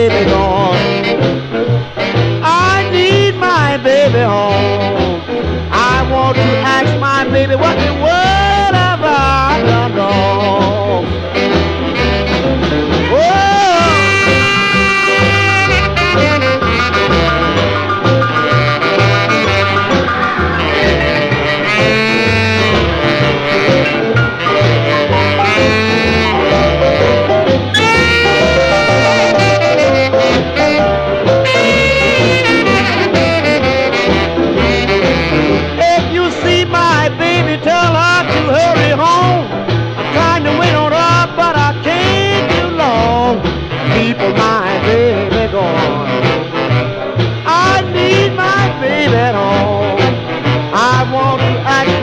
baby gone. I need my baby home. I want to ask my baby what the world have I done wrong. If you see my baby, tell her to hurry home. I'm trying to wait on her, but I can't too long. Keep my baby gone. I need my baby at home. I want to act